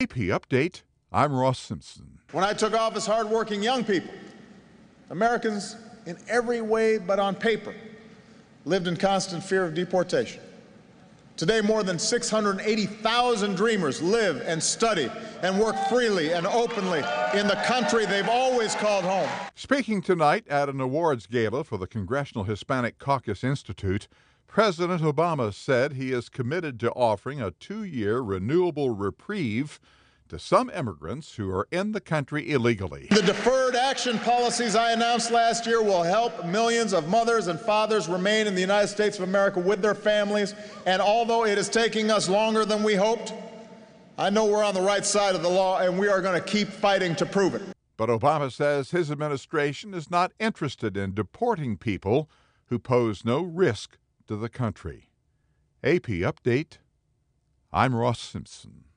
AP Update. I'm Ross Simpson. When I took office, hardworking young people, Americans in every way but on paper, lived in constant fear of deportation. Today, more than 680,000 dreamers live and study and work freely and openly in the country they've always called home. Speaking tonight at an awards gala for the Congressional Hispanic Caucus Institute, President Obama said he is committed to offering a 2-year renewable reprieve to some immigrants who are in the country illegally. The deferred action policies I announced last year will help millions of mothers and fathers remain in the United States of America with their families. And although it is taking us longer than we hoped, I know we're on the right side of the law, and we are going to keep fighting to prove it. But Obama says his administration is not interested in deporting people who pose no risk to the country. AP Update. I'm Ross Simpson.